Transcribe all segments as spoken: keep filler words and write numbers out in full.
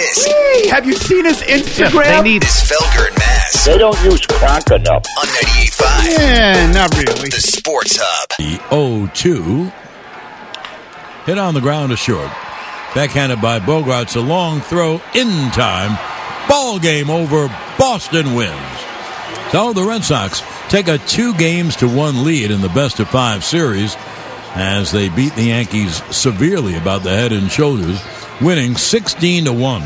This Hey, have you seen his Instagram? Yeah, they need is Felger and Mazz They don't use crank enough. on ninety-eight point five. Yeah, not really. The Sports Hub. The oh two. Hit on the ground to short. Backhanded by Bogarts. A long throw in time. Ball game over. Boston wins. So the Red Sox take a two games to one lead in the best of five series as they beat the Yankees severely about the head and shoulders, winning sixteen to one.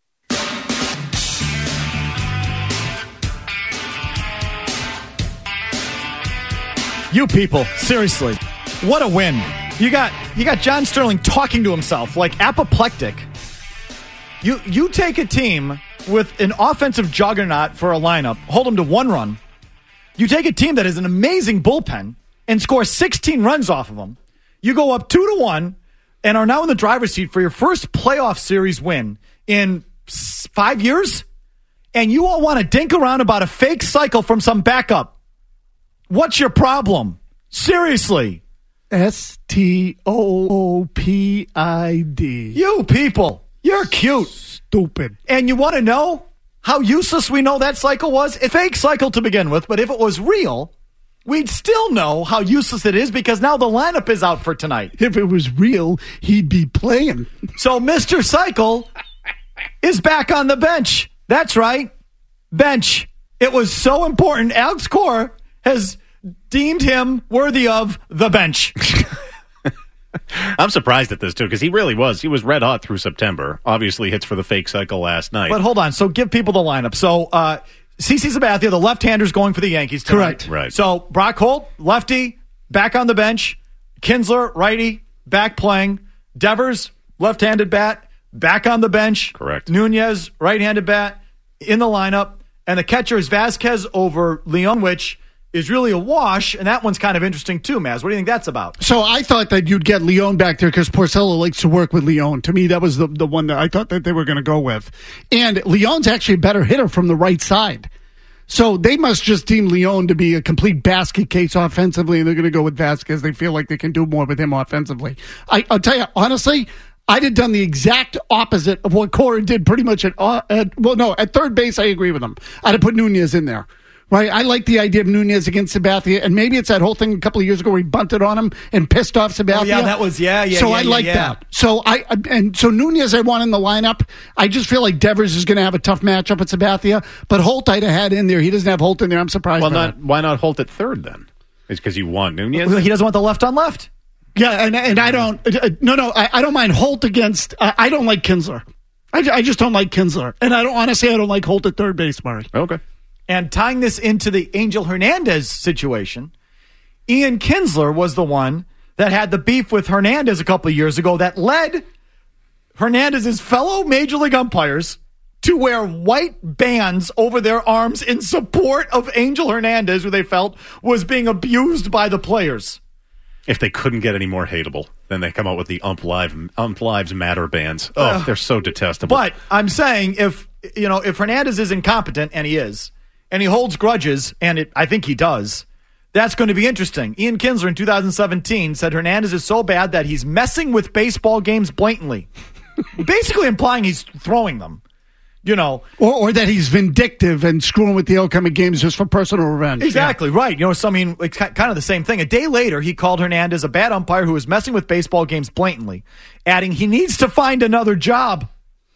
You people, seriously, what a win. You got you got John Sterling talking to himself like apoplectic. You you take a team with an offensive juggernaut for a lineup, hold them to one run. You take a team that has an amazing bullpen and score sixteen runs off of them. You go up two to one and are now in the driver's seat for your first playoff series win in five years. And you all want to dink around about a fake cycle from some backup. What's your problem? Seriously. S T O O P I D. You people, you're cute. Stupid. And you want to know how useless we know that cycle was? A fake cycle to begin with, but if it was real, we'd still know how useless it is because now the lineup is out for tonight. If it was real, he'd be playing. So Mister Cycle is back on the bench. That's right. Bench. It was so important. Alex Cora has deemed him worthy of the bench. I'm surprised at this, too, because he really was. He was red hot through September. Obviously hits for the fake cycle last night. But hold on. So give people the lineup. So uh, C C Sabathia, the left-hander's going for the Yankees tonight. Correct. Right. So Brock Holt, lefty, back on the bench. Kinsler, righty, back playing. Devers, left-handed bat, back on the bench. Correct. Nunez, right-handed bat, in the lineup. And the catcher is Vasquez over Leon, which is really a wash, and that one's kind of interesting too, Maz. What do you think that's about? So I thought that you'd get Leon back there because Porcello likes to work with Leon. To me, that was the, the one that I thought that they were going to go with. And Leon's actually a better hitter from the right side. So they must just deem Leon to be a complete basket case offensively, and they're going to go with Vasquez. They feel like they can do more with him offensively. I, I'll tell you, honestly, I'd have done the exact opposite of what Cora did pretty much at, uh, at, well, no, at third base, I agree with him. I'd have put Nunez in there. Right, I like the idea of Nunez against Sabathia, and maybe it's that whole thing a couple of years ago where he bunted on him and pissed off Sabathia. Oh, yeah, that was, yeah, yeah, So yeah, I yeah, like yeah. that. So I and so Nunez I want in the lineup. I just feel like Devers is going to have a tough matchup with Sabathia, but Holt I'd have had in there. He doesn't have Holt in there. I'm surprised. Well, by not that. why not Holt at third then? It's because you want Nunez? Well, he doesn't want the left on left. Yeah, and and I don't. Uh, no, no, I, I don't mind Holt against. Uh, I don't like Kinsler. I, I just don't like Kinsler, and I don't honestly. I don't like Holt at third base, Murray. Okay. And tying this into the Angel Hernandez situation, Ian Kinsler was the one that had the beef with Hernandez a couple of years ago that led Hernandez's fellow Major League umpires to wear white bands over their arms in support of Angel Hernandez, who they felt was being abused by the players. If they couldn't get any more hateable, then they come out with the Ump, Live, Ump Lives Matter bands. Oh, uh, they're so detestable. But I'm saying if, you know, if Hernandez is incompetent, and he is, and he holds grudges, and it, I think he does, that's going to be interesting. Ian Kinsler in two thousand seventeen said Hernandez is so bad that he's messing with baseball games blatantly. Basically implying he's throwing them, you know. Or, or that he's vindictive and screwing with the outcome of games just for personal revenge. Exactly, yeah. Right. You know, so I mean, it's kind of the same thing. A day later, he called Hernandez a bad umpire who was messing with baseball games blatantly, adding he needs to find another job.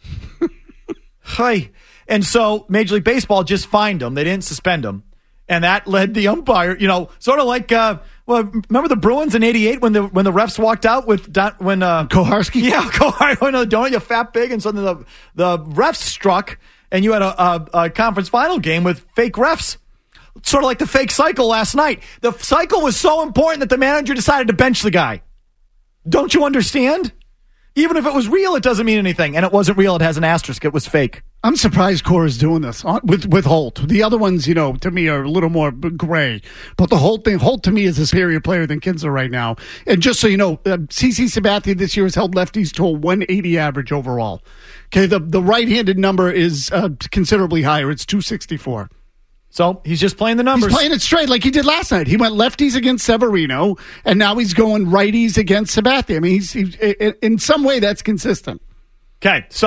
Hi. And so Major League Baseball just fined him. They didn't suspend him. And that led the umpire, you know, sort of like, uh, well, remember the Bruins in eighty-eight when the when the refs walked out with, Don, when... Uh, Koharski? Yeah, Koharski. When the donut, you fat pig. And suddenly the, the refs struck, and you had a, a, a conference final game with fake refs. Sort of like the fake cycle last night. The cycle was so important that the manager decided to bench the guy. Don't you understand? Even if it was real, it doesn't mean anything. And it wasn't real. It has an asterisk. It was fake. I'm surprised Cora's doing this with with Holt. The other ones, you know, to me are a little more gray. But the Holt thing, Holt to me is a superior player than Kinsler right now. And just so you know, uh, C C Sabathia this year has held lefties to a one eighty average overall. Okay, the, the right-handed number is uh, considerably higher. It's two sixty-four. So he's just playing the numbers. He's playing it straight like he did last night. He went lefties against Severino, and now he's going righties against Sabathia. I mean, he's, he's in some way that's consistent. Okay, so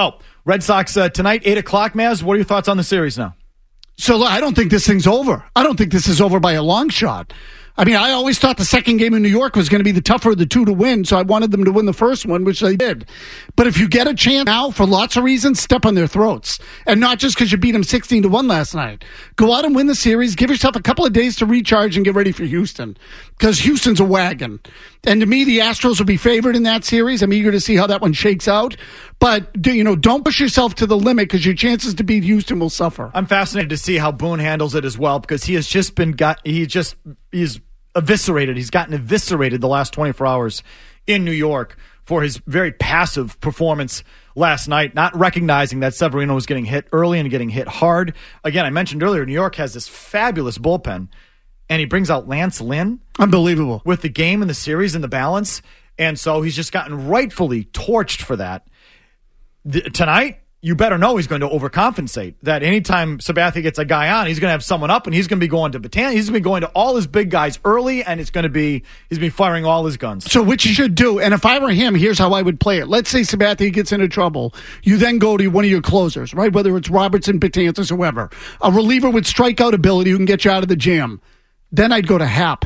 Red Sox uh, tonight, eight o'clock, Maz. What are your thoughts on the series now? So I don't think this thing's over. I don't think this is over by a long shot. I mean, I always thought the second game in New York was going to be the tougher of the two to win, so I wanted them to win the first one, which they did. But if you get a chance now, for lots of reasons, step on their throats. And not just because you beat them sixteen to one last night. Go out and win the series. Give yourself a couple of days to recharge and get ready for Houston. Because Houston's a wagon. And to me, the Astros will be favored in that series. I'm eager to see how that one shakes out. But, do, you know, don't push yourself to the limit because your chances to beat Houston will suffer. I'm fascinated to see how Boone handles it as well, because he has just been got, he just, he's eviscerated. He's gotten eviscerated the last twenty-four hours in New York for his very passive performance last night, not recognizing that Severino was getting hit early and getting hit hard. Again, I mentioned earlier, New York has this fabulous bullpen, and he brings out Lance Lynn. Unbelievable. With the game and the series and the balance. And so he's just gotten rightfully torched for that. The, tonight, you better know he's going to overcompensate. That anytime Sabathia gets a guy on, he's going to have someone up, and he's going to be going to Bataan. He's going to be going to all his big guys early, and it's going to be he's been firing all his guns. So what you should do, and if I were him, here's how I would play it. Let's say Sabathia gets into trouble. You then go to one of your closers, right? Whether it's Robertson, Betances, whoever. A reliever with strikeout ability who can get you out of the jam. Then I'd go to Happ.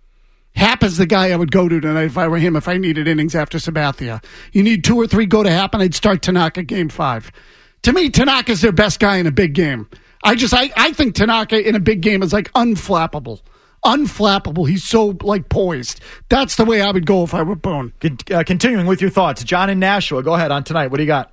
Happ is the guy I would go to tonight if I were him, if I needed innings after Sabathia. You need two or three, go to Happ, and I'd start Tanaka game five. To me, Tanaka's their best guy in a big game. I just, I, I think Tanaka in a big game is like unflappable. Unflappable. He's so, like, poised. That's the way I would go if I were Boone. Uh, continuing with your thoughts, John in Nashua, go ahead on tonight. What do you got?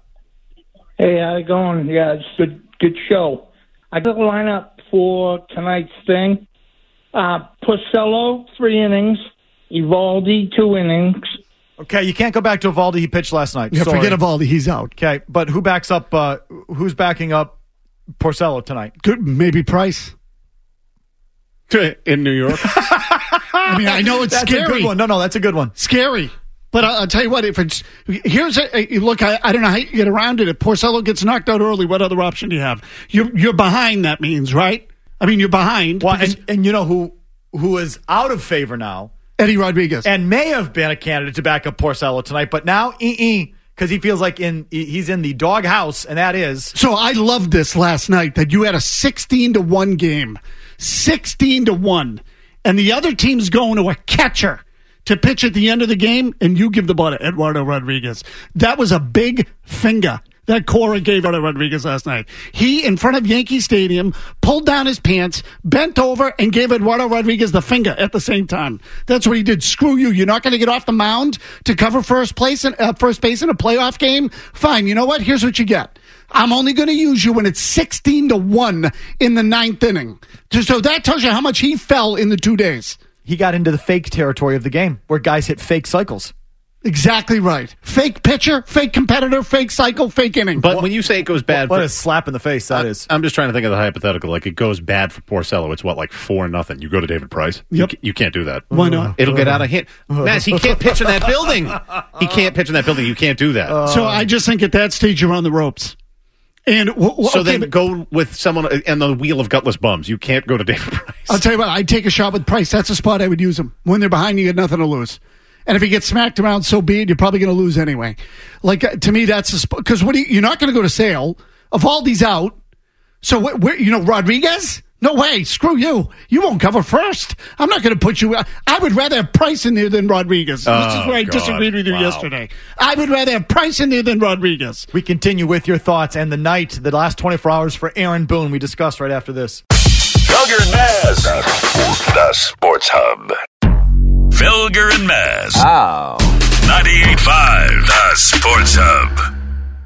Hey, how's it going? Yeah, it's a good, good show. I got a lineup for tonight's thing. Uh, Porcello, three innings. Evaldi, two innings. Okay, you can't go back to Evaldi. He pitched last night. Yeah, Sorry. forget Evaldi. He's out. Okay, but who backs up? Uh, who's backing up Porcello tonight? Good, maybe Price in New York. I mean, I know it's that's scary. a good one. No, no, that's a good one. Scary. But I'll, I'll tell you what. If it's here's a, a look, I, I don't know how you get around it. If Porcello gets knocked out early, what other option do you have? You're you're behind. That means right. I mean, you're behind. Well, and, and you know who who is out of favor now? Eddie Rodriguez. And may have been a candidate to back up Porcello tonight, but now, because he feels like in he's in the doghouse, and that is. So I loved this last night, that you had a sixteen to one game. sixteen to one. And the other team's going to a catcher to pitch at the end of the game, and you give the ball to Eduardo Rodriguez. That was a big finger that Cora gave Eduardo Rodriguez last night. He, in front of Yankee Stadium, pulled down his pants, bent over, and gave Eduardo Rodriguez the finger at the same time. That's what he did. Screw you. You're not going to get off the mound to cover first place in, uh, first base in a playoff game? Fine. You know what? Here's what you get. I'm only going to use you when it's sixteen to one in the ninth inning. So that tells you how much he fell in the two days. He got into the fake territory of the game, where guys hit fake cycles. Exactly right. Fake pitcher, fake competitor, fake cycle, fake inning. But when you say it goes bad, what for, a slap in the face that I, is. I'm just trying to think of the hypothetical. Like, it goes bad for Porcello. It's what, like four nothing. You go to David Price. Yep. You, you can't do that. Why not? It'll get out of hand. Mass, he can't pitch in that building. He can't pitch in that building. You can't do that. Uh, so I just think at that stage you're on the ropes. And w- w- so okay, then but go with someone and the wheel of gutless bums. You can't go to David Price. I'll tell you what, I'd take a shot with Price. That's a spot I would use him. When they're behind, you got nothing to lose. And if he gets smacked around, so be it. You're probably going to lose anyway. Like, uh, to me, that's a spot. Because what do you, you're not going to go to Sale. Evaldi's out. So, wh- where, you know, Rodriguez? No way. Screw you. You won't cover first. I'm not going to put you. I would rather have Price in there than Rodriguez. Oh, this is where I God. disagreed with you Wow. yesterday. I would rather have Price in there than Rodriguez. We continue with your thoughts and the night, the last twenty-four hours for Aaron Boone. We discussed right after this. Felger and Maz, the Sports Hub. Felger and Maz. Oh. ninety-eight point five, the Sports Hub.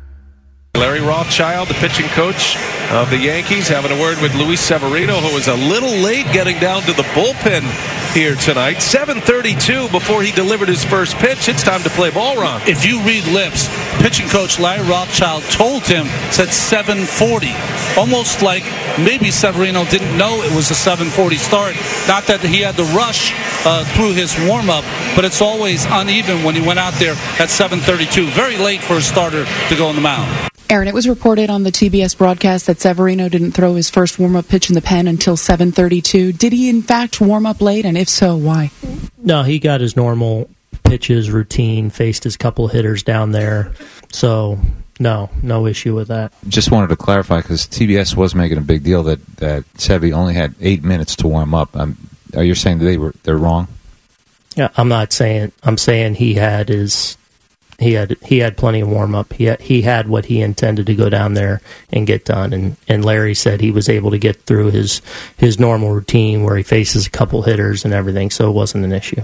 Larry Rothschild, the pitching coach of the Yankees, having a word with Luis Severino, who was a little late getting down to the bullpen here tonight. seven thirty-two before he delivered his first pitch. It's time to play ball, Ron. If you read lips, pitching coach Larry Rothschild told him, said seven forty. Almost like maybe Severino didn't know it was a seven forty start. Not that he had to rush uh, through his warm-up, but it's always uneven when he went out there at seven thirty-two. Very late for a starter to go on the mound. Aaron, it was reported on the T B S broadcast that Severino didn't throw his first warm-up pitch in the pen until seven thirty-two. Did he, in fact, warm up late, and if so, why? No, he got his normal pitches routine, faced his couple hitters down there. So No, no issue with that. Just wanted to clarify because T B S was making a big deal that that Sevy only had eight minutes to warm up. Um, are you saying that they were they're wrong? Yeah, I'm not saying. I'm saying he had his he had he had plenty of warm up. He had, he had what he intended to go down there and get done. And, and Larry said he was able to get through his his normal routine where he faces a couple hitters and everything, so it wasn't an issue.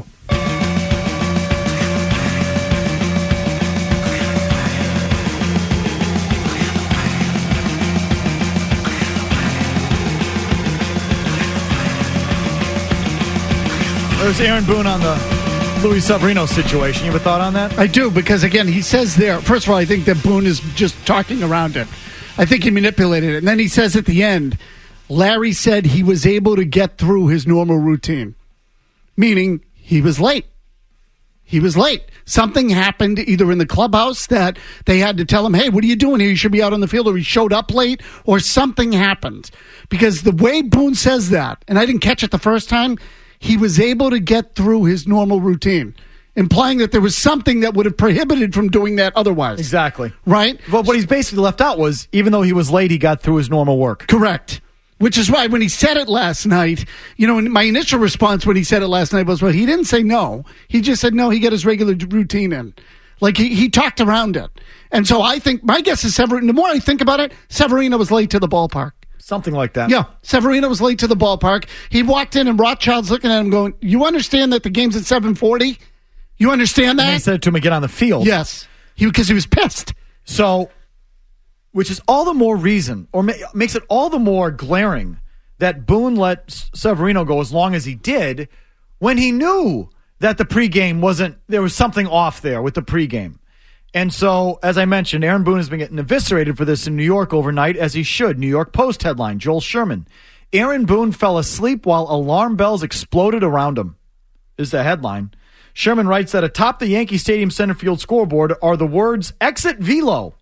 There's Aaron Boone on the Luis Severino situation. You have a thought on that? I do, because, again, he says there, first of all, I think that Boone is just talking around it. I think he manipulated it. And then he says at the end, Larry said he was able to get through his normal routine, meaning he was late. He was late. Something happened either in the clubhouse that they had to tell him, hey, what are you doing here? You should be out on the field, or he showed up late, or something happened. Because the way Boone says that, and I didn't catch it the first time, he was able to get through his normal routine, implying that there was something that would have prohibited from doing that otherwise. Exactly. Right? But what he's basically left out was, even though he was late, he got through his normal work. Correct. Which is why when he said it last night, you know, my initial response when he said it last night was, well, he didn't say no. He just said no, he got his regular routine in. Like, he, he talked around it. And so I think, my guess is Severino, the more I think about it, Severino was late to the ballpark. Something like that. Yeah, Severino was late to the ballpark. He walked in and Rothschild's looking at him going, you understand that the game's at seven forty? You understand that? And he said to him, get on the field. Yes, he because he was pissed. So, which is all the more reason, or ma- makes it all the more glaring, that Boone let Severino go as long as he did when he knew that the pregame wasn't, there was something off there with the pregame. And so, as I mentioned, Aaron Boone has been getting eviscerated for this in New York overnight, as he should. New York Post headline, Joel Sherman. Aaron Boone fell asleep while alarm bells exploded around him, is the headline. Sherman writes that atop the Yankee Stadium center field scoreboard are the words, exit velo.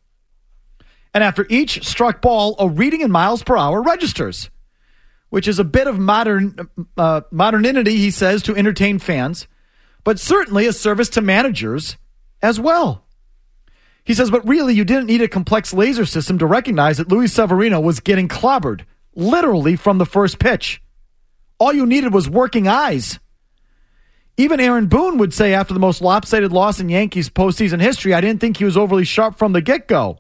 And after each struck ball, a reading in miles per hour registers, which is a bit of modern uh, modernity, he says, to entertain fans, but certainly a service to managers as well. He says, but really, you didn't need a complex laser system to recognize that Luis Severino was getting clobbered, literally from the first pitch. All you needed was working eyes. Even Aaron Boone would say after the most lopsided loss in Yankees postseason history, I didn't think he was overly sharp from the get-go.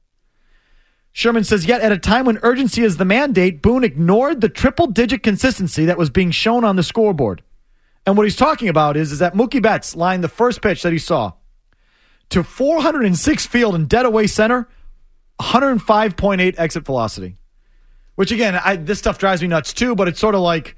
Sherman says, yet at a time when urgency is the mandate, Boone ignored the triple-digit consistency that was being shown on the scoreboard. And what he's talking about is, is that Mookie Betts lined the first pitch that he saw to four hundred six field in dead away center, one oh five point eight exit velocity. Which, again, I, this stuff drives me nuts too, but it's sort of like,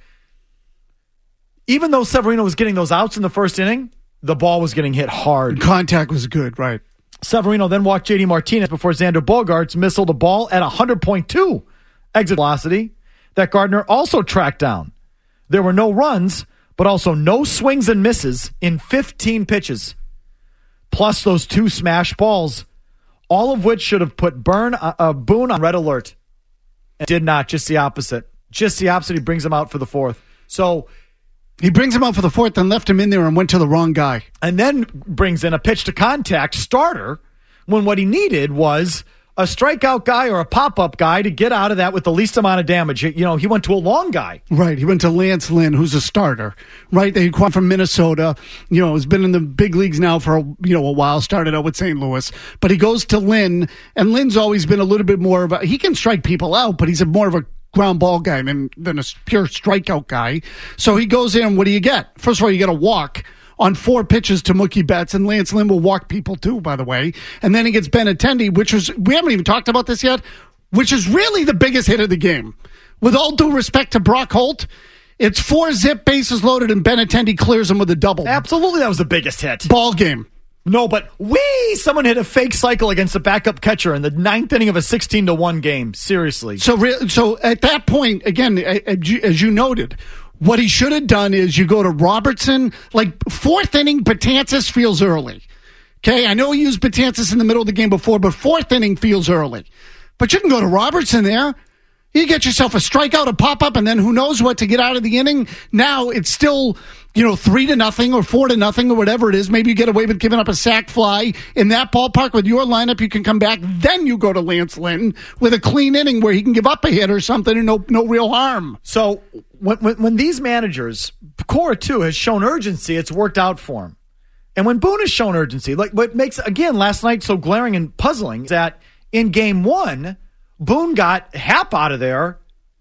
even though Severino was getting those outs in the first inning, the ball was getting hit hard. Contact was good, right. Severino then walked J D Martinez before Xander Bogaerts missiled a ball at one hundred point two exit velocity that Gardner also tracked down. There were no runs, but also no swings and misses in fifteen pitches. Plus those two smash balls, all of which should have put Burn, uh, uh, Boone on red alert. And did not, just the opposite. Just the opposite. He brings him out for the fourth. So he brings him out for the fourth and left him in there and went to the wrong guy. And then brings in a pitch to contact starter when what he needed was a strikeout guy or a pop-up guy to get out of that with the least amount of damage. You know, he went to a long guy. Right. He went to Lance Lynn, who's a starter. Right. They acquired from Minnesota. You know, has been in the big leagues now for, you know, a while. Started out with Saint Louis. But he goes to Lynn, and Lynn's always been a little bit more of a, he can strike people out, but he's a more of a ground ball guy than, than a pure strikeout guy. So he goes in, what do you get? First of all, you get a walk on four pitches to Mookie Betts, and Lance Lynn will walk people too, by the way. And then he gets Benintendi, which was, we haven't even talked about this yet, which is really the biggest hit of the game. With all due respect to Brock Holt, it's four zip bases loaded, and Benintendi clears him with a double. Absolutely, that was the biggest hit. Ball game. No, but wee! Someone hit a fake cycle against a backup catcher in the ninth inning of a sixteen to one game. Seriously. So, re- so at that point, again, as you noted, what he should have done is you go to Robertson, like fourth inning, Betances feels early. Okay, I know he used Betances in the middle of the game before, but fourth inning feels early. But you can go to Robertson there. You get yourself a strikeout, a pop-up, and then who knows what to get out of the inning. Now it's still, you know, three to nothing or four to nothing or whatever it is. Maybe you get away with giving up a sac fly. In that ballpark with your lineup, you can come back. Then you go to Lance Lynn with a clean inning where he can give up a hit or something and no no real harm. So when, when, when these managers, Cora too, has shown urgency, it's worked out for him. And when Boone has shown urgency, like what makes, again, last night so glaring and puzzling is that in game one, Boone got Happ out of there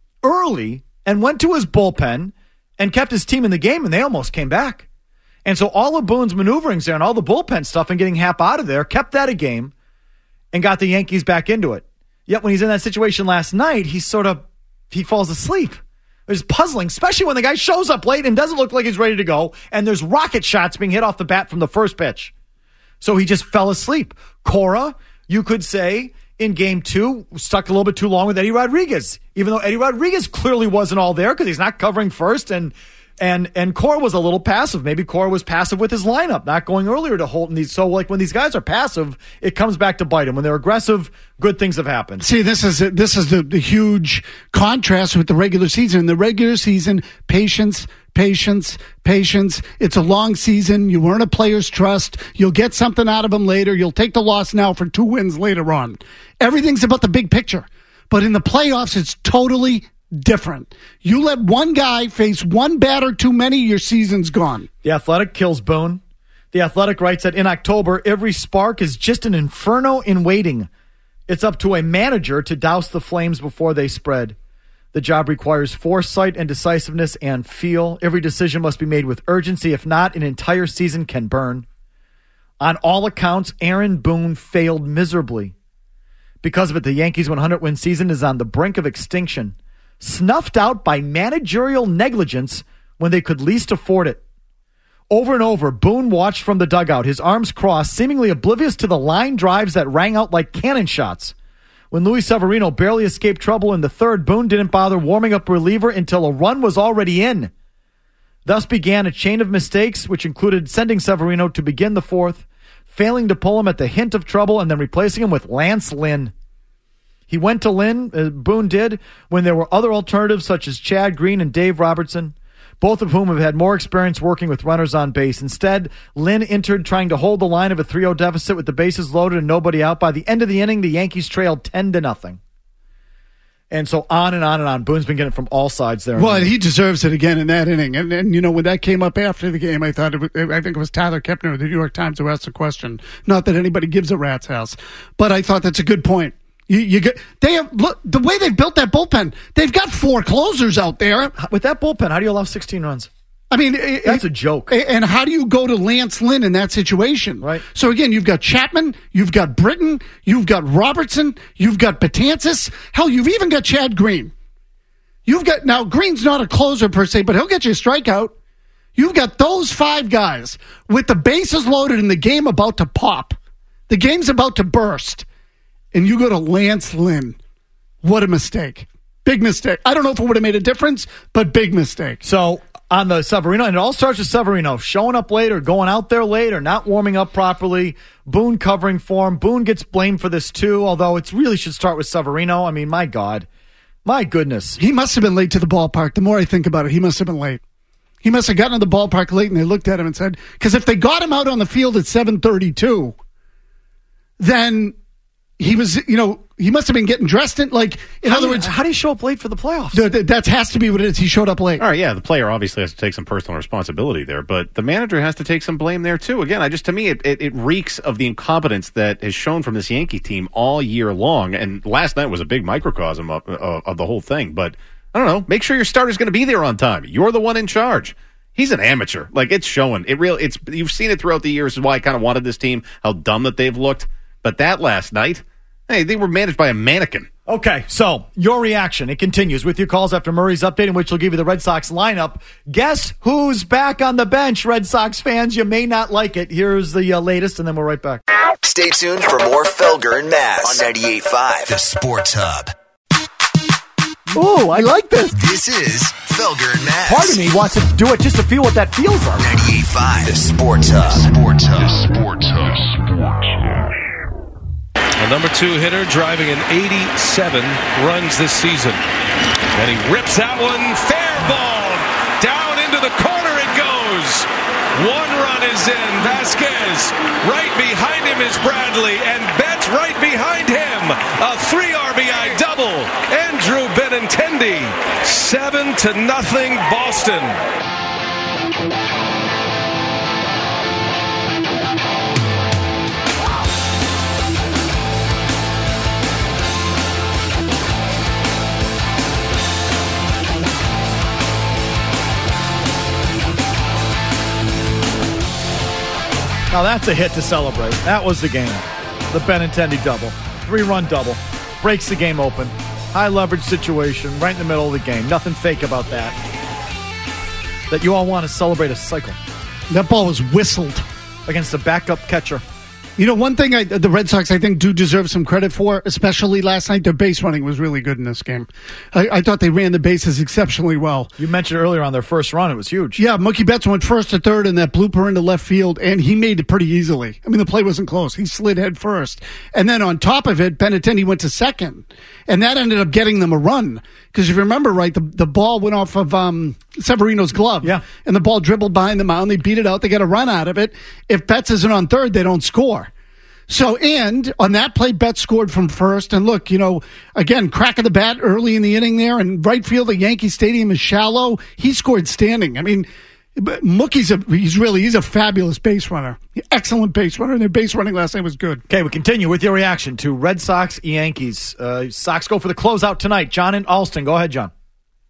early and went to his bullpen and kept his team in the game, and they almost came back. And so all of Boone's maneuverings there and all the bullpen stuff and getting Happ out of there kept that a game and got the Yankees back into it. Yet when he's in that situation last night, he sort of, he falls asleep. It's puzzling, especially when the guy shows up late and doesn't look like he's ready to go, and there's rocket shots being hit off the bat from the first pitch. So he just fell asleep. Cora, you could say, in game two, stuck a little bit too long with Eddie Rodriguez, even though Eddie Rodriguez clearly wasn't all there because he's not covering first, and and and Cora was a little passive. Maybe Cora was passive with his lineup, not going earlier to Holton. These so like when these guys are passive, it comes back to bite them. When they're aggressive, good things have happened. See, this is this is the, the huge contrast with the regular season. In the regular season, patience. Patience, patience. It's a long season. You earn a player's trust. You'll get something out of them later. You'll take the loss now for two wins later on. Everything's about the big picture. But in the playoffs, it's totally different. You let one guy face one batter too many, your season's gone. The Athletic kills Boone. The Athletic writes that in October, every spark is just an inferno in waiting. It's up to a manager to douse the flames before they spread. The job requires foresight and decisiveness and feel. Every decision must be made with urgency. If not, an entire season can burn. On all accounts, Aaron Boone failed miserably. Because of it, the Yankees' one hundred win season is on the brink of extinction, snuffed out by managerial negligence when they could least afford it. Over and over, Boone watched from the dugout, his arms crossed, seemingly oblivious to the line drives that rang out like cannon shots. When Luis Severino barely escaped trouble in the third, Boone didn't bother warming up a reliever until a run was already in. Thus began a chain of mistakes, which included sending Severino to begin the fourth, failing to pull him at the hint of trouble, and then replacing him with Lance Lynn. He went to Lynn, uh, Boone did, when there were other alternatives such as Chad Green and Dave Robertson, both of whom have had more experience working with runners on base. Instead, Lynn entered trying to hold the line of a three oh deficit with the bases loaded and nobody out. By the end of the inning, the Yankees trailed ten to nothing. And so on and on and on. Boone's been getting it from all sides there. Well, he deserves it again in that inning. And, and you know, when that came up after the game, I thought it was, I think it was Tyler Kepner of the New York Times who asked the question. Not that anybody gives a rat's ass, but I thought that's a good point. You, you get, they have, look, the way they've built that bullpen, they've got four closers out there. With that bullpen, how do you allow sixteen runs? I mean, that's a joke. And how do you go to Lance Lynn in that situation? Right. So again, you've got Chapman, you've got Britton, you've got Robertson, you've got Betances. Hell, you've even got Chad Green. You've got, now Green's not a closer per se, but he'll get you a strikeout. You've got those five guys with the bases loaded and the game about to pop. The game's about to burst. And you go to Lance Lynn. What a mistake. Big mistake. I don't know if it would have made a difference, but big mistake. So on the Severino, and it all starts with Severino showing up late or going out there late or not warming up properly. Boone covering for him. Boone gets blamed for this too, although it really should start with Severino. I mean, my God. My goodness. He must have been late to the ballpark. The more I think about it, he must have been late. He must have gotten to the ballpark late and they looked at him and said, because if they got him out on the field at seven thirty-two, then he was, you know, he must have been getting dressed in, like, in how other do you, words. How do you show up late for the playoffs? Th- th- that has to be what it is. He showed up late. All right, yeah, the player obviously has to take some personal responsibility there, but the manager has to take some blame there too. Again, I just, to me, it, it, it reeks of the incompetence that is shown from this Yankee team all year long, and last night was a big microcosm of, of, of the whole thing, but I don't know, make sure your starter's going to be there on time. You're the one in charge. He's an amateur. Like, it's showing. It real. It's You've seen it throughout the years, is why I kind of wanted this team, how dumb that they've looked, but that last night, hey, they were managed by a mannequin. Okay, so your reaction. It continues with your calls after Murray's update, in which we'll give you the Red Sox lineup. Guess who's back on the bench, Red Sox fans? You may not like it. Here's the uh, latest, and then we're right back. Stay tuned for more Felger and Mazz on ninety-eight point five, The Sports Hub. Ooh, I like this. This is Felger and Mazz. Part of me wants to do it just to feel what that feels like. ninety-eight point five, The Sports Hub. The Sports Hub. The Sports Hub. And number two hitter, driving in eighty-seven runs this season. And he rips that one. Fair ball. Down into the corner it goes. One run is in. Vasquez. Right behind him is Bradley. And Betts right behind him. A three R B I double. Andrew Benintendi. Seven to nothing Boston. Now that's a hit to celebrate. That was the game. The Benintendi double. Three-run double. Breaks the game open. High leverage situation right in the middle of the game. Nothing fake about that. That you all want to celebrate a cycle. That ball was whistled. Against the backup catcher. You know, one thing I, the Red Sox, I think, do deserve some credit for, especially last night, their base running was really good in this game. I, I thought they ran the bases exceptionally well. You mentioned earlier on their first run, it was huge. Yeah, Mookie Betts went first to third in that blooper into left field, and he made it pretty easily. I mean, the play wasn't close. He slid head first. And then on top of it, Benintendi went to second, and that ended up getting them a run. Because if you remember right, the, the ball went off of um, Severino's glove. Yeah. And the ball dribbled behind the mound. They beat it out. They got a run out of it. If Betts isn't on third, they don't score. So, and on that play, Betts scored from first. And look, you know, again, crack of the bat early in the inning there. And right field at Yankee Stadium is shallow. He scored standing. I mean, Mookie's a, he's really, he's a fabulous base runner. Excellent base runner. And their base running last night was good. Okay, we continue with your reaction to Red Sox, Yankees. Uh, Sox go for the closeout tonight. John in Alston. Go ahead, John.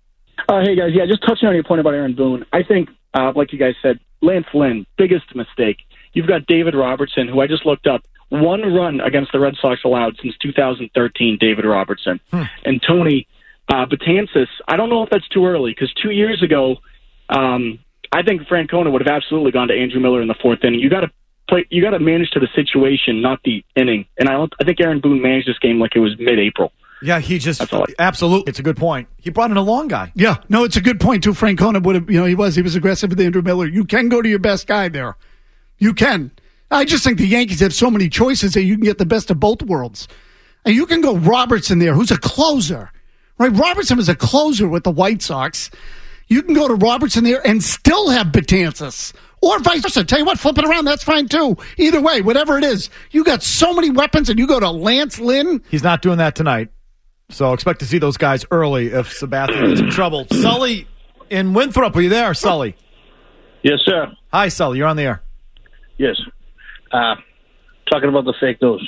Uh, hey, guys. Yeah, just touching on your point about Aaron Boone. I think, uh, like you guys said, Lance Lynn, biggest mistake. You've got David Robertson, who I just looked up. One run against the Red Sox allowed since two thousand thirteen, David Robertson. Hmm. And Tony uh, Betances, I don't know if that's too early, because two years ago, um, I think Francona would have absolutely gone to Andrew Miller in the fourth inning. You got to play. You got to manage to the situation, not the inning. And I, don't, I think Aaron Boone managed this game like it was mid-April. Yeah, he just absolutely. It's a good point. He brought in a long guy. Yeah, no, it's a good point too. Francona would have. You know, he was he was aggressive with Andrew Miller. You can go to your best guy there. You can. I just think the Yankees have so many choices that you can get the best of both worlds. And you can go Robertson there, who's a closer, right? Robertson is a closer with the White Sox. You can go to Robertson there and still have Betances. Or vice versa. Tell you what, flip it around, that's fine too. Either way, whatever it is, you got so many weapons and you go to Lance Lynn. He's not doing that tonight. So expect to see those guys early if Sabathia gets in trouble. Sully in Winthrop, are you there, Sully? Yes, sir. Hi, Sully. You're on the air. Yes. Uh, talking about the fake news.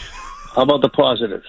How about the positives?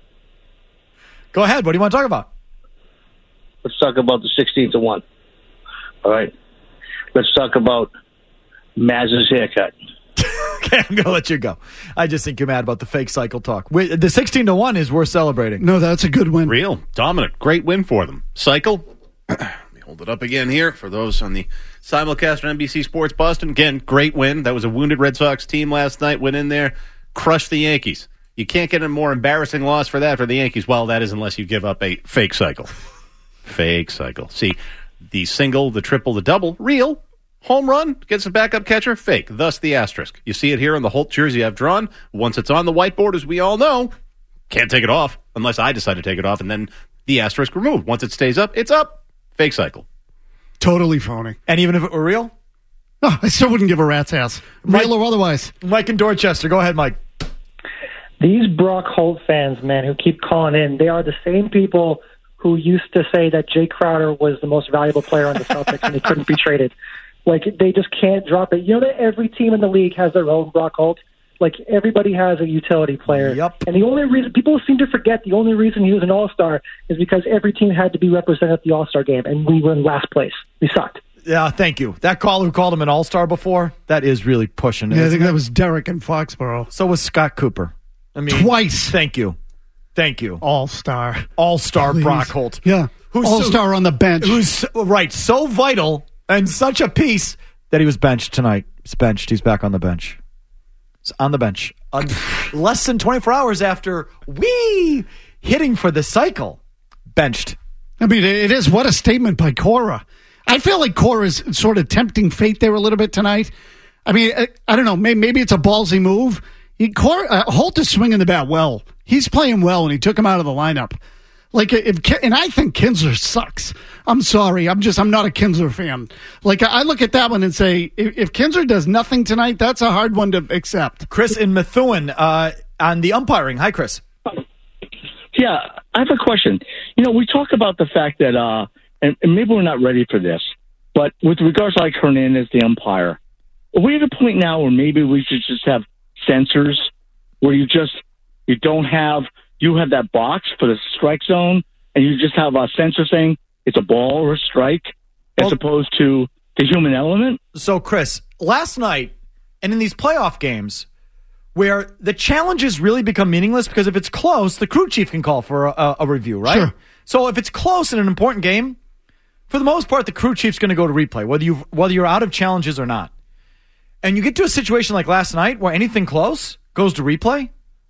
Go ahead. What do you want to talk about? Let's talk about the sixteen to one. All right. Let's talk about Maz's haircut. Okay, I'm going to let you go. I just think you're mad about the fake cycle talk. The sixteen to one is worth celebrating. No, that's a good win. Real. Dominant. Great win for them. Cycle. Let me hold it up again here for those on the simulcast on N B C Sports Boston. Again, great win. That was a wounded Red Sox team last night. Went in there, crushed the Yankees. You can't get a more embarrassing loss for that for the Yankees. Well, that is unless you give up a fake cycle. Fake cycle. See, the single, the triple, the double, real. Home run, gets a backup catcher, fake. Thus the asterisk. You see it here on the Holt jersey I've drawn. Once it's on the whiteboard, as we all know, can't take it off unless I decide to take it off, and then the asterisk removed. Once it stays up, it's up. Fake cycle. Totally phony. And even if it were real? No, I still wouldn't give a rat's ass. Real Mike, or otherwise. Mike in Dorchester. Go ahead, Mike. These Brock Holt fans, man, who keep calling in, they are the same people who used to say that Jay Crowder was the most valuable player on the Celtics and he couldn't be traded. Like, they just can't drop it. You know that every team in the league has their own Brock Holt? Like, everybody has a utility player. Yep. And the only reason, people seem to forget the only reason he was an All-Star is because every team had to be represented at the All-Star game, and we were in last place. We sucked. Yeah, thank you. That caller who called him an All-Star before, that is really pushing it. Yeah, I think that was Derek in Foxborough. So was Scott Cooper. I mean, twice. Thank you. Thank you. All-Star. All-Star Please. Brock Holt. Yeah. Who's All-Star so, on the bench. Who's, right, so vital and such a piece that he was benched tonight. He's benched. He's back on the bench. He's on the bench. Un- less than twenty-four hours after wee hitting for the cycle. Benched. I mean, it is. What a statement by Cora. I feel like Cora's sort of tempting fate there a little bit tonight. I mean, I, I don't know. Maybe, maybe it's a ballsy move. He Cor- uh, Holt is swinging the bat well. He's playing well, and he took him out of the lineup. Like if, and I think Kinsler sucks. I'm sorry. I'm just, I'm not a Kinsler fan. Like I look at that one and say, if, if Kinsler does nothing tonight, that's a hard one to accept. Chris in Methuen uh, on the umpiring. Hi, Chris. Yeah, I have a question. You know, we talk about the fact that, uh, and, and maybe we're not ready for this, but with regards to like Hernandez, the umpire, are we at a point now where maybe we should just have sensors where you just, you don't have, you have that box for the strike zone, and you just have a sensor saying it's a ball or a strike, as well, opposed to the human element? So, Chris, last night, and in these playoff games, where the challenges really become meaningless because if it's close, the crew chief can call for a, a review, right? Sure. So if it's close in an important game, for the most part, the crew chief's going to go to replay, whether you whether you're out of challenges or not. And you get to a situation like last night where anything close goes to replay.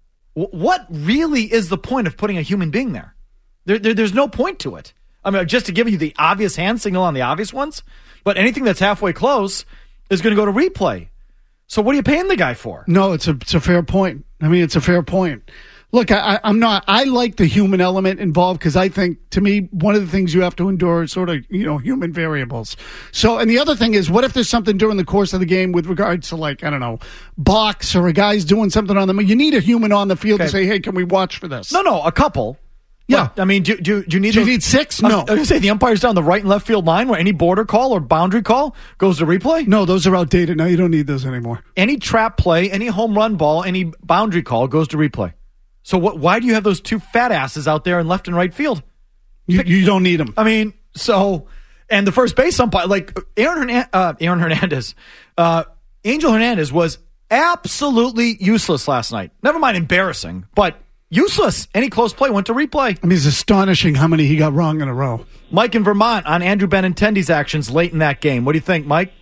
What really is the point of putting a human being there? There, there? There's no point to it. I mean, just to give you the obvious hand signal on the obvious ones, but anything that's halfway close is going to go to replay. So what are you paying the guy for? No, it's a it's a fair point. I mean, it's a fair point. Look, I, I'm not. I like the human element involved because I think, to me, one of the things you have to endure is sort of, you know, human variables. So, and the other thing is, what if there's something during the course of the game with regards to, like, I don't know, box or a guy's doing something on them? You need a human on the field okay. to say, hey, can we watch for this? No, no, a couple. Yeah. But, I mean, do, do, do you need do you those, need six? I No. was, I was going to say, the umpire's down the right and left field line where any border call or boundary call goes to replay? No, those are outdated. Now you don't need those anymore. Any trap play, any home run ball, any boundary call goes to replay. So what? Why do you have those two fat asses out there in left and right field? You, you don't need them. I mean, so, and the first base umpire, like Aaron, Hernan- uh, Aaron Hernandez, uh, Angel Hernandez was absolutely useless last night. Never mind embarrassing, but useless. Any close play went to replay. I mean, it's astonishing how many he got wrong in a row. Mike in Vermont on Andrew Benintendi's actions late in that game. What do you think, Mike?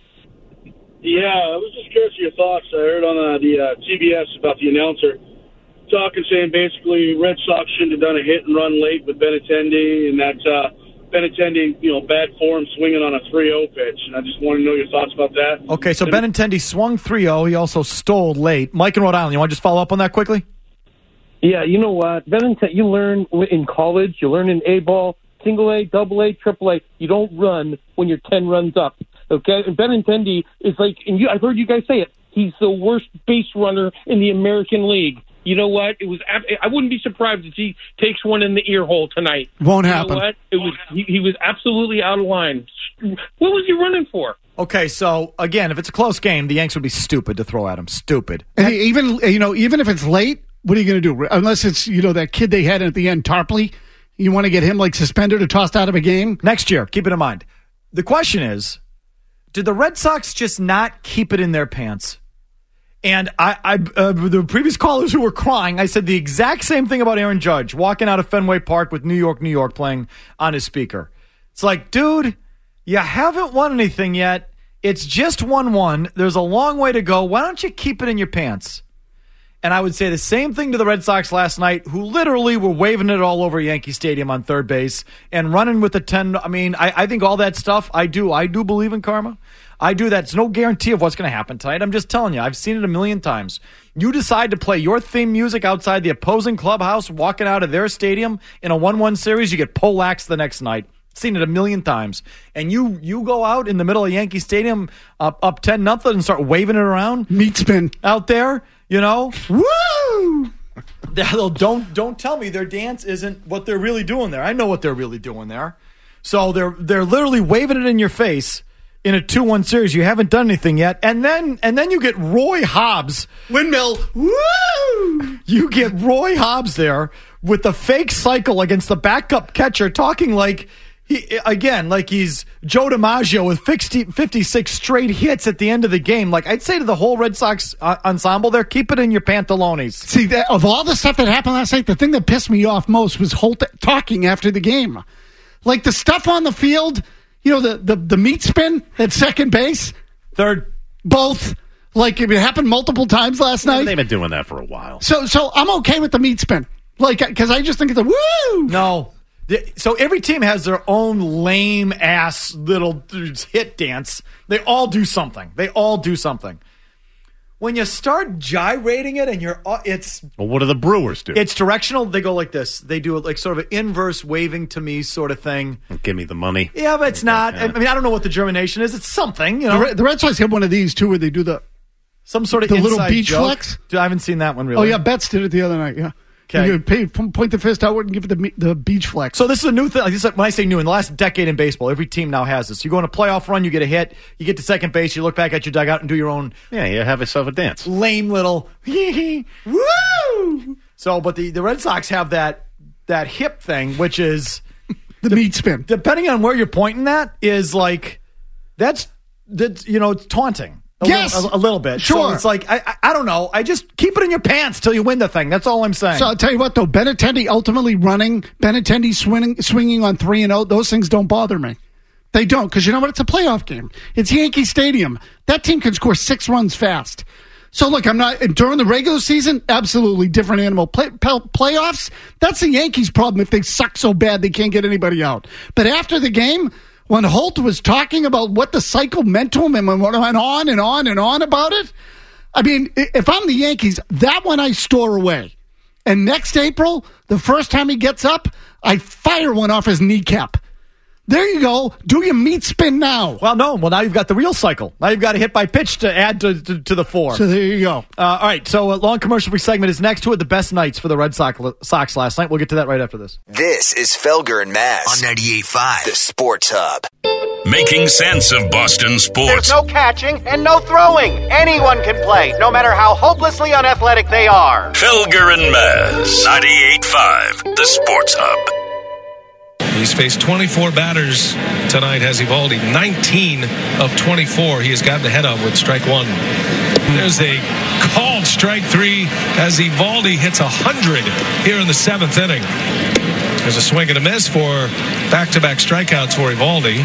Yeah, I was just curious of your thoughts. I heard on uh, the uh, T B S about the announcer talking, saying basically Red Sox shouldn't have done a hit and run late with Benintendi, and that uh, Benintendi, you know, bad form swinging on a three oh pitch. And I just want to know your thoughts about that. Okay, so Benintendi swung three oh. He also stole late. Mike in Rhode Island, you want to just follow up on that quickly? Yeah, you know what? Benintendi, you learn in college, you learn in A-ball, single A, double A, triple A. You don't run when you're ten runs up. Okay, and Benintendi is like, and you, I've heard you guys say it, he's the worst base runner in the American League. You know what? It was. I wouldn't be surprised if he takes one in the ear hole tonight. Won't you happen. Know what? It was. He, he was absolutely out of line. What was he running for? Okay, so again, if it's a close game, the Yanks would be stupid to throw at him. Stupid. And even you know, even if it's late, what are you going to do? Unless it's you know that kid they had at the end, Tarpley. You want to get him like suspended or tossed out of a game next year. Keep it in mind. The question is, did the Red Sox just not keep it in their pants? And I, I uh, the previous callers who were crying, I said the exact same thing about Aaron Judge walking out of Fenway Park with New York, New York playing on his speaker. It's like, dude, you haven't won anything yet. It's just one one. There's a long way to go. Why don't you keep it in your pants? And I would say the same thing to the Red Sox last night, who literally were waving it all over Yankee Stadium on third base and running with the ten. I mean, I, I think all that stuff, I do. I do believe in karma. I do that. It's no guarantee of what's going to happen tonight. I'm just telling you. I've seen it a million times. You decide to play your theme music outside the opposing clubhouse, walking out of their stadium in a one one series, you get poleaxed the next night. Seen it a million times. And you you go out in the middle of Yankee Stadium up, up ten nothing and start waving it around. Meat spin. Out there, you know. Woo! don't don't tell me their dance isn't what they're really doing there. I know what they're really doing there. So they're they're literally waving it in your face. In a two one series, you haven't done anything yet, and then and then you get Roy Hobbs windmill. Woo! You get Roy Hobbs there with the fake cycle against the backup catcher, talking like he again like he's Joe DiMaggio with fifty-six straight hits at the end of the game. Like I'd say to the whole Red Sox uh, ensemble, there, keep it in your pantalones. See, that, of all the stuff that happened last night, the thing that pissed me off most was Holt talking after the game, like the stuff on the field. You know, the, the, the meat spin at second base? Third. Both. Like, it happened multiple times last night. They've been doing that for a while. So so I'm okay with the meat spin. Like, because I just think it's a woo! No. So every team has their own lame-ass little hit dance. They all do something. They all do something. when you start gyrating it and you're, uh, it's. Well, what do the Brewers do? It's directional. They go like this. They do it like sort of an inverse waving to me sort of thing. Give me the money. Yeah, but it's not. Yeah. I mean, I don't know what the germination is. It's something, you know. The Red, the Red Sox have one of these too, where they do the some sort of the little beach joke. flex. I haven't seen that one really. Oh yeah, Betts did it the other night. Yeah. Okay. You pay, point the fist outward and give it the the beach flex. So this is a new thing. Like this is, when I say new, in the last decade in baseball, every team now has this. You go on a playoff run, you get a hit, you get to second base, you look back at your dugout and do your own. Yeah, you have yourself a dance. Lame little woo. So, but the, the Red Sox have that that hip thing, which is the de- meat spin. Depending on where you're pointing, that is like that's that's you know it's taunting. A yes, little, a, a little bit. Sure, so it's like I, I I don't know. I just keep it in your pants till you win the thing. That's all I'm saying. So I'll tell you what, though, Benintendi ultimately running, Benintendi swinging, swinging on three and out. Those things don't bother me. They don't, because you know what? It's a playoff game. It's Yankee Stadium. That team can score six runs fast. So look, I'm not during the regular season. Absolutely different animal. Play, play, playoffs. That's the Yankees' problem. If they suck so bad they can't get anybody out. But after the game, when Holt was talking about what the cycle meant to him and went on and on and on about it, I mean, if I'm the Yankees, that one I store away. And next April, the first time he gets up, I fire one off his kneecap. There you go. Do your meat spin now. Well, no. Well, now you've got the real cycle. Now you've got a hit by pitch to add to, to, to the four. So there you go. Uh, all right. So a long commercial-free segment is next. Two of the best nights for the Red Sox, Sox last night. We'll get to that right after this. This is Felger and Maz on ninety-eight point five, the Sports Hub. Making sense of Boston sports. There's no catching and no throwing. Anyone can play, no matter how hopelessly unathletic they are. Felger and Maz, ninety-eight point five, the Sports Hub. He's faced twenty-four batters tonight, has Eovaldi. nineteen of twenty-four he has gotten ahead of with strike one. There's a called strike three as Eovaldi hits one hundred here in the seventh inning. There's a swing and a miss for back-to-back strikeouts for Eovaldi.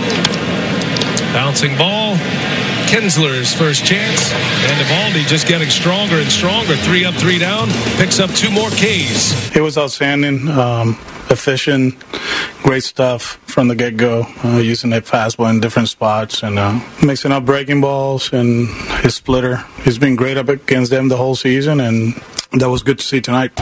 Bouncing ball. Kinsler's first chance. And Eovaldi just getting stronger and stronger. Three up, three down. Picks up two more Ks. It was outstanding. Um, efficient. Great stuff from the get-go. Uh, using that fastball in different spots. And uh, mixing up breaking balls and his splitter. He's been great up against them the whole season. And that was good to see tonight.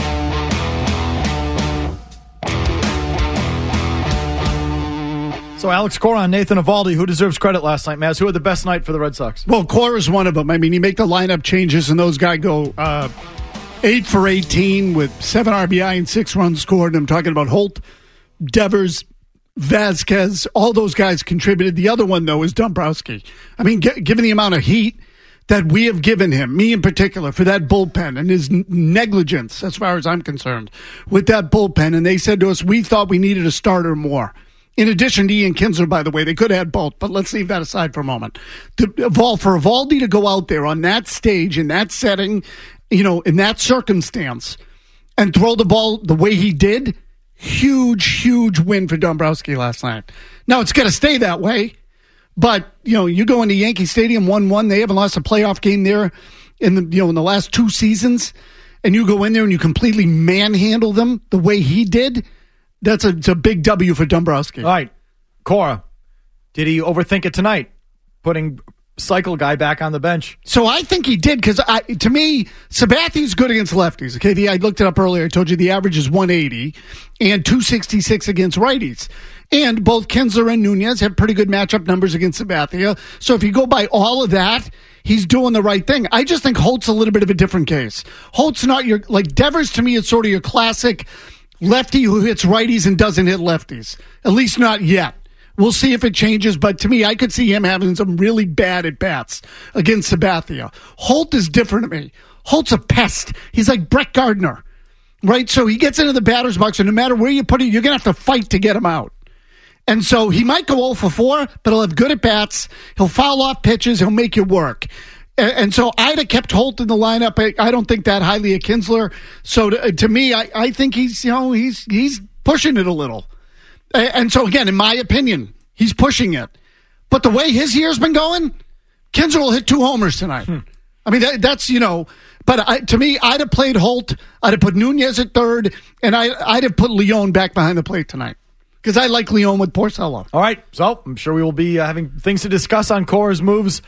So Alex Cora, Nathan Eovaldi, who deserves credit last night, Maz? Who had the best night for the Red Sox? Well, Cora's one of them. I mean, you make the lineup changes, and those guys go uh, eight for eighteen with seven R B I and six runs scored. And I'm talking about Holt, Devers, Vasquez. All those guys contributed. The other one, though, is Dombrowski. I mean, g- given the amount of heat that we have given him, me in particular, for that bullpen and his n- negligence, as far as I'm concerned, with that bullpen. And they said to us, we thought we needed a starter more. In addition to Ian Kinsler, by the way, they could have had both, but let's leave that aside for a moment. To Evol, for Eovaldi to go out there on that stage, in that setting, you know, in that circumstance, and throw the ball the way he did, huge, huge win for Dombrowski last night. Now, it's got to stay that way, but, you know, you go into Yankee Stadium one one, they haven't lost a playoff game there in the, you know, in the last two seasons, and you go in there and you completely manhandle them the way he did. That's a, it's a big W for Dombrowski. All right. Cora, did he overthink it tonight, putting cycle guy back on the bench? So I think he did, because to me, Sabathia's good against lefties. Okay, the, I looked it up earlier. I told you the average is one eighty and two sixty-six against righties. And both Kinsler and Nunez have pretty good matchup numbers against Sabathia. So if you go by all of that, he's doing the right thing. I just think Holt's a little bit of a different case. Holt's not your, like Devers to me is sort of your classic lefty who hits righties and doesn't hit lefties. At least not yet. We'll see if it changes, but to me, I could see him having some really bad at-bats against Sabathia. Holt is different to me. Holt's a pest. He's like Brett Gardner, right? So he gets into the batter's box, and no matter where you put it, you're going to have to fight to get him out. And so he might go oh for four, but he'll have good at-bats. He'll foul off pitches. He'll make you work. And so I'd have kept Holt in the lineup. I don't think that highly of Kinsler. So to, to me, I, I think he's, you know, he's he's pushing it a little. And so again, in my opinion, he's pushing it. But the way his year's been going, Kinsler will hit two homers tonight. Hmm. I mean, that, that's, you know, but I, to me, I'd have played Holt. I'd have put Nunez at third, and I, I'd have put Leon back behind the plate tonight. Because I like Leon with Porcello. All right. So I'm sure we will be uh, having things to discuss on Cora's moves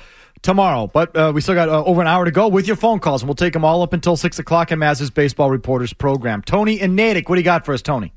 tomorrow. But uh, we still got uh, over an hour to go with your phone calls, and we'll take them all up until six o'clock in Maz's Baseball Reporters program. Tony in Natick, what do you got for us, Tony?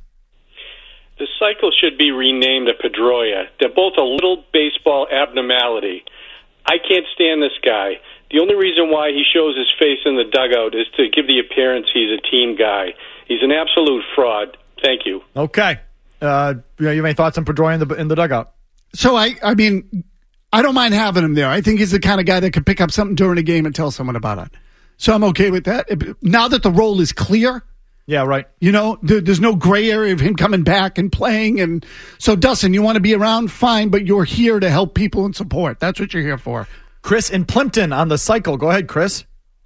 The cycle should be renamed a Pedroia. They're both a little baseball abnormality. I can't stand this guy. The only reason why he shows his face in the dugout is to give the appearance he's a team guy. He's an absolute fraud. Thank you. Okay. Uh, you have any thoughts on Pedroia in the, in the dugout? So, I, I mean, I don't mind having him there. I think he's the kind of guy that could pick up something during a game and tell someone about it. So I'm okay with that. Now that the role is clear. Yeah, right. You know, there, there's no gray area of him coming back and playing. And so, Dustin, you want to be around? Fine, but you're here to help people and support. That's what you're here for. Chris in Plimpton on the cycle. Go ahead, Chris.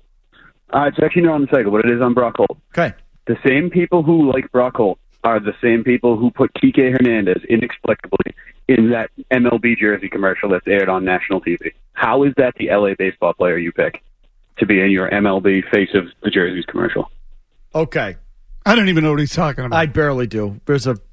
Uh, it's actually not on the cycle, but it is on Brock Holt. Okay. The same people who like Brock Holt are the same people who put Kike Hernandez inexplicably in that M L B jersey commercial that's aired on national T V. How is that the L A baseball player you pick to be in your M L B face of the jerseys commercial? Okay. I don't even know what he's talking about. I barely do. There's a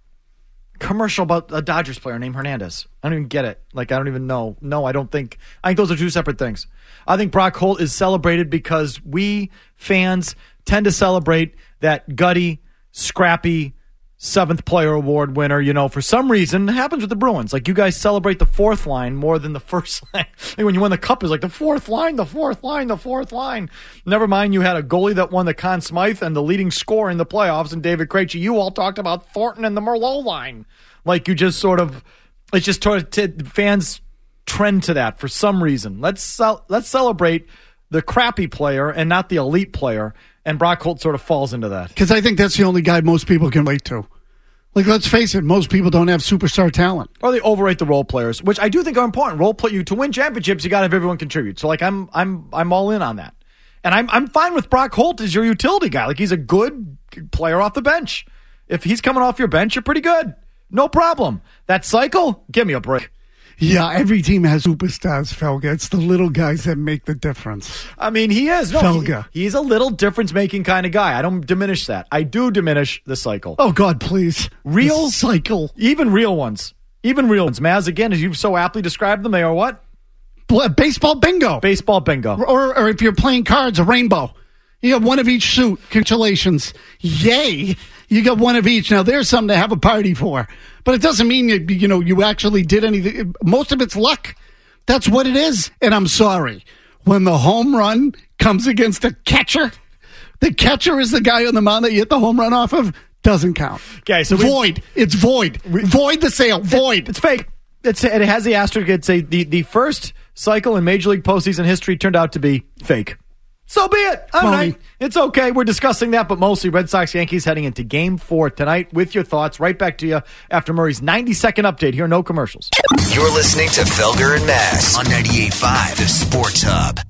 commercial about a Dodgers player named Hernandez. I don't even get it. Like, I don't even know. No, I don't think. I think those are two separate things. I think Brock Holt is celebrated because we fans tend to celebrate that gutty, scrappy, seventh player award winner. You know, for some reason, it happens with the Bruins. Like, you guys celebrate the fourth line more than the first line. Like, when you win the cup, it's like the fourth line, the fourth line, the fourth line. Never mind, you had a goalie that won the Conn Smythe and the leading scorer in the playoffs, and David Krejci. You all talked about Thornton and the Merlot line. Like, you just sort of, it's just sort of, t- fans trend to that for some reason. Let's ce- let's celebrate the crappy player and not the elite player. And Brock Holt sort of falls into that. Because I think that's the only guy most people can relate to. Like, let's face it, most people don't have superstar talent. Or they overrate the role players, which I do think are important. Role play, you to win championships, you got to have everyone contribute. So, like, I'm I'm I'm all in on that, and I'm I'm fine with Brock Holt as your utility guy. Like, he's a good player off the bench. If he's coming off your bench, you're pretty good. No problem. That cycle, give me a break. Yeah, every team has superstars, Felga. It's the little guys that make the difference. I mean, he is. No, Felga. He, he's a little difference-making kind of guy. I don't diminish that. I do diminish the cycle. Oh, God, please. Real the cycle. Even real ones. Even real ones. Maz, again, as you've so aptly described them, they are what? Baseball bingo. Baseball bingo. Or, or if you're playing cards, a rainbow. You got one of each suit. Congratulations. Yay. You got one of each. Now, there's something to have a party for. But it doesn't mean, you, you know, you actually did anything. Most of it's luck. That's what it is. And I'm sorry. When the home run comes against a catcher, the catcher is the guy on the mound that you hit the home run off of, doesn't count. Okay, so void. We, it's void. We, void the sale. Void. It, it's fake. It's, it has the asterisk. It's a, the, the first cycle in Major League postseason history turned out to be fake. So be it. All right. It's okay. We're discussing that, but mostly Red Sox Yankees heading into game four tonight with your thoughts. Right back to you after Murray's ninety-second update here. No commercials. You're listening to Felger and Mazz on ninety-eight point five, The Sports Hub.